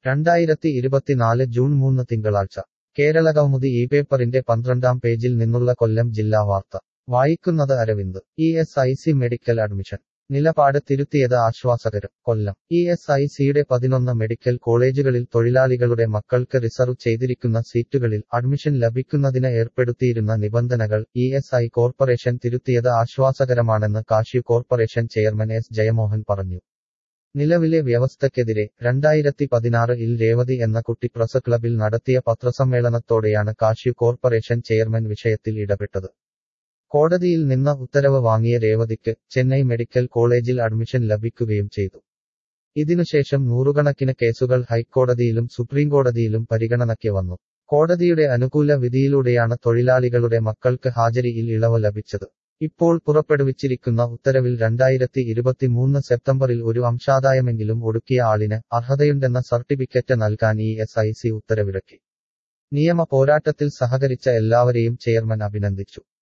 2024 June 3 തിങ്കളാഴ്ച കേരളകൗമുദി ഈ പേപ്പറിന്റെ 12-ാം പേജിൽ നിന്നുള്ള കൊല്ലം ജില്ലാ വാർത്ത വായിക്കുന്നത് അരവിന്ദ്. ESIC മെഡിക്കൽ അഡ്മിഷൻ നിലപാട് തിരുത്തിയത് ആശ്വാസകരം. കൊല്ലം ESICയുടെ 11 മെഡിക്കൽ കോളേജുകളിൽ തൊഴിലാളികളുടെ മക്കൾക്ക് റിസർവ് ചെയ്തിരിക്കുന്ന സീറ്റുകളിൽ അഡ്മിഷൻ ലഭിക്കുന്നതിന് ഏർപ്പെടുത്തിയിരുന്ന നിബന്ധനകൾ ESI കോർപ്പറേഷൻ തിരുത്തിയത് ആശ്വാസകരമാണെന്ന് cashew corporation chairman S. Jayamohan പറഞ്ഞു. നിലവിലെ വ്യവസ്ഥയ്ക്കെതിരെ 2016-ൽ രേവതി എന്ന കുട്ടി പ്രസ് ക്ലബിൽ നടത്തിയ പത്രസമ്മേളനത്തോടെയാണ് കാഷ്യു കോർപ്പറേഷൻ ചെയർമാൻ വിഷയത്തിൽ ഇടപെട്ടത്. കോടതിയിൽ നിന്ന് ഉത്തരവ് വാങ്ങിയ രേവതിക്ക് ചെന്നൈ മെഡിക്കൽ കോളേജിൽ അഡ്മിഷൻ ലഭിക്കുകയും ചെയ്തു. ഇതിനുശേഷം നൂറുകണക്കിന് കേസുകൾ ഹൈക്കോടതിയിലും സുപ്രീംകോടതിയിലും പരിഗണനയ്ക്ക് വന്നു. കോടതിയുടെ അനുകൂല വിധിയിലൂടെയാണ് തൊഴിലാളികളുടെ മക്കൾക്ക് ഹാജരിയിൽ ഇളവ് ലഭിച്ചത്. ഇപ്പോൾ പുറപ്പെടുവിച്ചിരിക്കുന്ന ഉത്തരവിൽ 2023 സെപ്റ്റംബറിൽ ഒരു അംശാദായമെങ്കിലും ഒടുക്കിയ ആളിന് അർഹതയുണ്ടെന്ന സർട്ടിഫിക്കറ്റ് നൽകാൻ ESIC ഉത്തരവിറക്കി. നിയമ പോരാട്ടത്തിൽ സഹകരിച്ച എല്ലാവരെയും ചെയർമാൻ അഭിനന്ദിച്ചു.